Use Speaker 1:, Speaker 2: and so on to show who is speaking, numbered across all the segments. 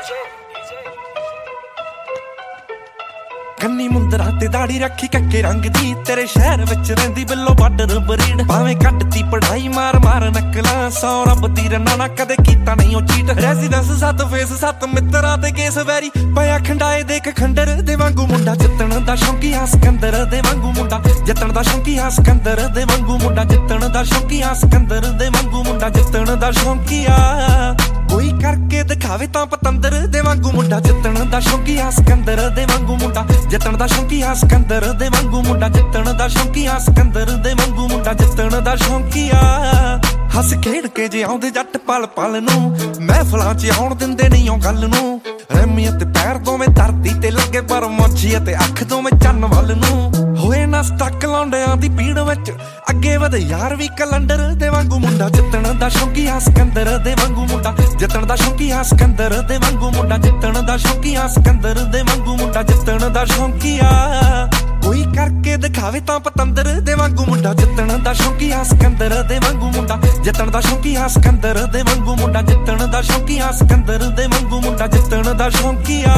Speaker 1: ਕੰਨੀ ਮੁੰਦਰਾਂ ਤੇ ਦਾੜੀ ਰੱਖੀ ਕੱਕੇ ਰੰਗ ਦੀ, ਤੇਰੇ ਸ਼ਹਿਰ ਵਿੱਚ ਰਹਿੰਦੀ ਬਿੱਲੋ ਬਾਰਡਰ ਬਰੀਡ। ਭਾਵੇਂ ਕੱਟਤੀ ਪੜਾਈ ਮਾਰ ਮਾਰ ਨਕਲਾਂ, ਸੌ ਰੱਬ ਦੀ ਰੰਨਾ ਨਾ ਕਦੇ ਕੀਤਾ ਨਹੀਂ ਉਹ ਚੀਟ। ਰੈਜ਼ੀਡੈਂਸ 7 ਫੇਸ 7 ਮਿੱਤਰਾਂ ਤੇ ਕੇਸ ਵੈਰੀ, ਪਿਆ ਖੰਡਾਏ ਦੇਖ ਖੰਡਰ ਦੇ ਵਾਂਗੂ ਮੁੰਡਾ। ਜਿੱਤਣ ਦਾ ਸ਼ੌਂਕੀਆ ਸਿਕੰਦਰ ਦੇ ਵਾਂਗੂ ਮੁੰਡਾ, ਜਿੱਤਣ ਦਾ ਸ਼ੌਂਕੀਆ ਸਿਕੰਦਰ ਦੇ ਵਾਂਗੂ ਮੁੰਡਾ, ਜਿੱਤਣ ਦਾ ਸ਼ੌਂਕੀਆ ਸਿਕੰਦਰ ਦੇ ਵਾਂਗੂ ਮੁੰਡਾ, ਜਿੱਤਣ ਦਾ ਸ਼ੌਂਕੀਆ। ਕੋਈ ਕਰਕੇ ਦਿਖਾਵੇ ਤਾਂ ਪਤੰਦਰ ਦੇ ਵਾਂਗੂ ਮੁੰਡਾ, ਜਿੱਤਣ ਦਾ ਸ਼ੌਂਕੀਆ ਸਿਕੰਦਰ ਦੇ ਵਾਂਗੂ ਮੁੰਡਾ, ਜਿੱਤਣ ਦਾ ਸ਼ੌਂਕੀਆ ਸਿਕੰਦਰ ਦੇ ਵਾਂਗੂ ਮੁੰਡਾ, ਜਿੱਤਣ ਦਾ ਸ਼ੌਂਕੀਆ ਸਿਕੰਦਰ ਦੇ ਵਾਂਗੂ ਮੁੰਡਾ, ਜਿੱਤਣ ਦਾ ਸ਼ੌਂਕੀਆ। ਹੱਸ ਖੇਡ ਕੇ ਜੇ ਆਉਂਦੇ ਜੱਟ ਪਲ ਪਲ ਨੂੰ, ਮਹਿਫਲਾਂ 'ਚ ਆਉਣ ਦਿੰਦੇ ਨਹੀਂ ਉਹ ਗੱਲ ਨੂੰ। ਰੈਮੀ ਅਤੇ ਪੈਰ ਦੋਵੇਂ ਧਰਤੀ ਤੇ ਲੱਗੇ, ਪਰ ਮੋਚੀ ਅਤੇ ਅੱਖ ਦੋਵੇਂ ਚੰਨ ਵੱਲ ਨੂੰ। ਹੋਏ ਨਾ ਸਟੱਕ ਲੌਂਡਿਆਂ ਦੀ ਪੀੜ ਵਿੱਚ, ਅੱਗੇ ਵਧੇ ਯਾਰ ਵੀ ਕੈਲੰਡਰ ਦੇ ਵਾਂਗੂ ਮੁੰਡਾ, ਜਿੱਤਣ ਦਾ ਸ਼ੌਂਕੀਆ ਸਿਕੰਦਰ ਦੇ ਵਾਂਗੂ ਮੁੰਡਾ, ਜਿੱਤਣ ਦਾ ਸ਼ੌਂਕੀਆ ਸਿਕੰਦਰ ਦੇ ਵਾਂਗੂ ਮੁੰਡਾ, ਜਿੱਤਣ ਦਾ ਸ਼ੌਂਕੀਆ ਸਿਕੰਦਰ ਦੇ ਵਾਂਗੂ ਮੁੰਡਾ, ਜਿੱਤਣ ਦਾ ਸ਼ੌਂਕੀਆ। ਕੋਈ ਕਰਕੇ ਦਿਖਾਵੇ ਤਾਂ ਪਤੰਦਰ ਦੇ ਵਾਂਗੂ ਮੁੰਡਾ, ਜਿੱਤਣ ਦਾ ਸ਼ੌਂਕੀਆ ਸਿਕੰਦਰ ਦੇ ਵਾਂਗੂ ਮੁੰਡਾ, ਜਿੱਤਣ ਦਾ ਸ਼ੌਂਕੀਆ ਸਿਕੰਦਰ ਦੇ ਵਾਂਗੂ ਮੁੰਡਾ, ਜਿੱਤਣ ਦਾ ਸ਼ੌਂਕੀਆ ਸਿਕੰਦਰ ਦੇ ਵਾਂਗੂ ਮੁੰਡਾ, ਜਿੱਤਣ ਦਾ ਸ਼ੌਂਕੀਆ।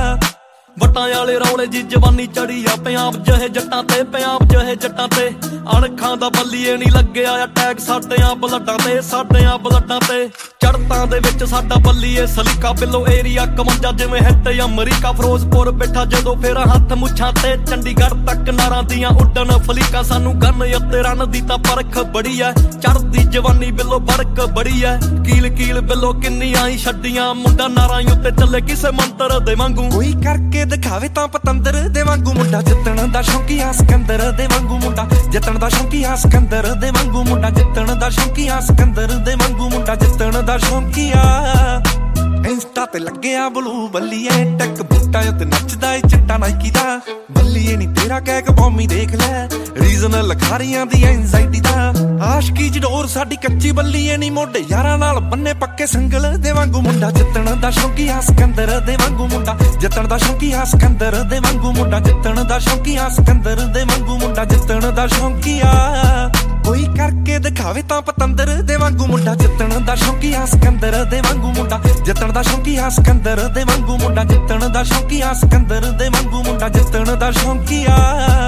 Speaker 2: ਵਟਾਂ ਵਾਲੇ ਰੌਲੇ ਜੀ ਜਵਾਨੀ ਚੜੀ ਆ, ਪੰਜਾਬ ਜਿਹੇ ਜੱਟਾਂ ਤੇ, ਪੰਜਾਬ ਜਿਹੇ ਜੱਟਾਂ ਤੇ। ਅਣਖਾਂ ਦਾ ਬੱਲੀਏ ਨਹੀਂ ਲੱਗਿਆ ਅਟੈਕ ਸਾਡਿਆਂ ਬਲੱਡਾਂ ਤੇ, ਸਾਡਿਆਂ ਬਲੱਡਾਂ ਤੇ। ਚੜਤਾਂ ਦੇ ਵਿੱਚ ਸਾਡਾ ਬੱਲੀਏ ਸਲੀਕਾ, ਬਿੱਲੋ ਏਰੀਆ 51 ਜਿਵੇਂ ਹਿੱਟ ਅਮਰੀਕਾ। ਫਿਰੋਜ਼ਪੁਰ ਬੈਠਾ ਜਦੋਂ ਫੇਰ ਹੱਥ ਮੁੱਛਾਂ ਤੇ, ਚੰਡੀਗੜ੍ਹ ਤੱਕ ਨਾਰਾਂ ਦੀਆਂ ਉੱਡਣ ਫਲੀਕਾਂ। ਸਾਨੂੰ ਗੰਨ ਅਤੇ ਰਨ ਦੀ ਤਾਂ ਪਰਖ ਬੜੀ ਐ, ਚੜਦੀ ਜਵਾਨੀ ਬਿੱਲੋ ਬੜਕ ਬੜੀ ਐ। ਕੀਲ ਕੀਲ ਬਿੱਲੋ ਕਿੰਨੀਆਂ ਹੀ ਛੱਡੀਆਂ, ਮੁੰਡਾ ਨਾਰਾਂ ਉੱਤੇ ਚੱਲੇ ਕਿਸੇ ਮੰਤਰ ਦੇ ਵਾਂਗੂ।
Speaker 1: ਕੋਈ ਕਰਕੇ ਦਿਖਾਵੇ ਤਾਂ ਪਤੰਦਰ ਦੇ ਵਾਂਗੂ ਮੁੰਡਾ, ਜਿੱਤਣ ਦਾ ਸ਼ੌਂਕੀਆ ਸਿਕੰਦਰ ਦੇ ਵਾਂਗੂ ਮੁੰਡਾ, ਜਿੱਤਣ ਦਾ ਸ਼ੌਂਕੀਆ ਸਿਕੰਦਰ ਦੇ ਵਾਂਗੂ ਮੁੰਡਾ, ਜਿੱਤਣ ਦਾ ਸ਼ੌਂਕੀਆ ਸਿਕੰਦਰ ਦੇ ਵਾਂਗੂ ਮੁੰਡਾ, ਜਿੱਤਣ ਦਾ ਸ਼ੌਂਕੀਆ। ਇੰਸਟਾ ਤੇ ਲੱਗਿਆ ਬਲੂ ਬੱਲੀਏ, ਟੈਕ ਬੂਟਾਂ ਉੱਤੇ ਨੱਚਦਾ ਏ ਚਿੱਟਾ ਨਾਈਕੀ ਦਾ। ਬੱਲੀਏ ਨੀ ਤੇਰਾ ਕੈਕ ਬੌਮੀ ਦੇਖ ਲੈ, ਰੀਜ਼ਨ ਲਖਾਰੀਆਂ ਦੀ ਐਂਜ਼ਾਈਟੀ ਦਾ। ਆਸ਼ਕੀ ਜਡੋਰ ਸਾਡੀ ਕੱਚੀ ਬੱਲੀਏ ਨੀ, ਮੋਢੇ ਯਾਰਾਂ ਨਾਲ ਬੰਨੇ ਪੱਕੇ ਸੰਗਲ ਦੇ ਵਾਂਗੂ ਮੁੰਡਾ, ਜਿੱਤਣ ਦਾ ਸ਼ੌਂਕੀਆ ਸਿਕੰਦਰ ਦੇ ਵਾਂਗੂ ਮੁੰਡਾ, ਜਿੱਤਣ ਦਾ ਸ਼ੌਂਕੀਆ ਸਿਕੰਦਰ ਦੇ ਵਾਂਗੂ ਮੁੰਡਾ, ਜਿੱਤਣ ਦਾ ਸ਼ੌਂਕੀਆ ਸਿਕੰਦਰ ਦੇ ਵਾਂਗੂ ਮੁੰਡਾ, ਜਿੱਤਣ ਦਾ ਸ਼ੌਂਕੀਆ। ਕੋਈ ਕਰਕੇ ਦਿਖਾਵੇ ਤਾਂ ਪਤੰਦਰ ਦੇ ਵਾਂਗੂ ਮੁੰਡਾ, ਜਿੱਤਣ ਦਾ ਸ਼ੌਂਕੀਆ ਸਿਕੰਦਰ ਦੇ ਵਾਂਗੂ ਮੁੰਡਾ, ਜਿੱਤਣ ਦਾ ਸ਼ੌਂਕੀਆ ਸਿਕੰਦਰ ਦੇ ਵਾਂਗੂ ਮੁੰਡਾ, ਜਿੱਤਣ ਦਾ ਸ਼ੌਂਕੀਆ ਸਿਕੰਦਰ ਦੇ ਵਾਂਗੂ ਮੁੰਡਾ, ਜਿੱਤਣ ਦਾ ਸ਼ੌਂਕੀਆ।